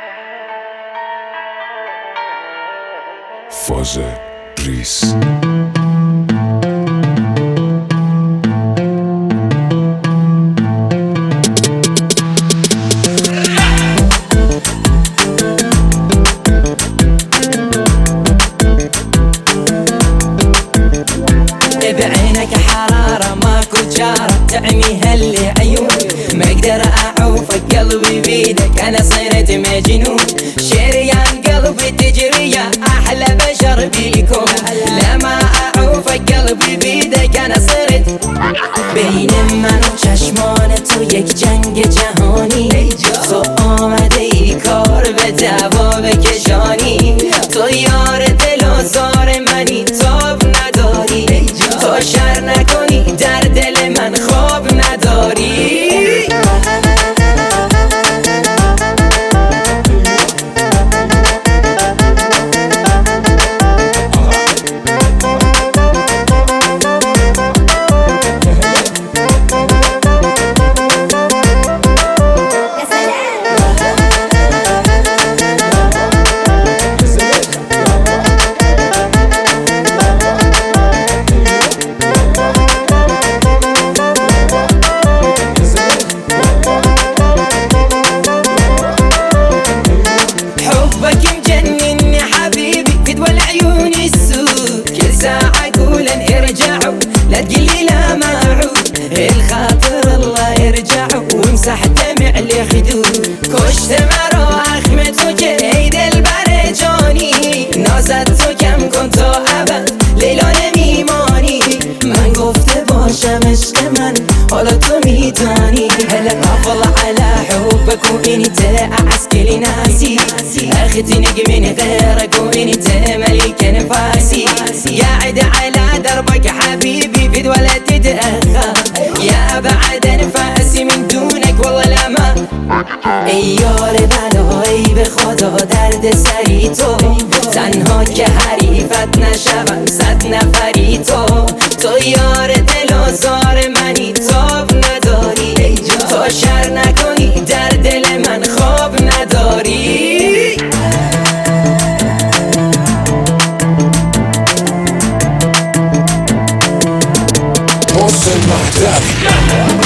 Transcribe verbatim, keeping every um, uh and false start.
فاز ریس بعينك حرارة ماكو جارة تعمي هاللي عيون، ما اقدر اعوفك قلبي بيدك انا صرت مجنون، شريان قلبي تجريه احلى بشر بيكم، لما اعوفك قلبي بيدك انا صرت بین من و چشمان تو یک جنگ جهانی، تو آمده ای کار به دعوا بکشانی، تو یار دل و زار منی تاب نداری، تو شر نکنی در دل من خواب نداری. لا تقلي لا ما اعود الخاطر الله يرجعه وامسح دمع الخدود، کشت مرا اخم تو که ای دلبر جانی، نازت تو کم کن تا ابد لیلا نمیمانی، من گفته باشم عشق من حالا تو میدانی، هلا افضل على حبك وانت اعسكلي ناسي، اختي نجمين غيرك وانت ملك نفاسي، قاعد على دربك حبيبي في ولا تتأخر، يا بعد انفاسي من دونك والله لا ما ای یار بلایی به خدا درد سری تو، تنها که حریفت نشوم صد نفری تو، تو یار دل و زار منی تاب نداری، تو شر نکنی در دل من خواب نداری. محسن مهدوی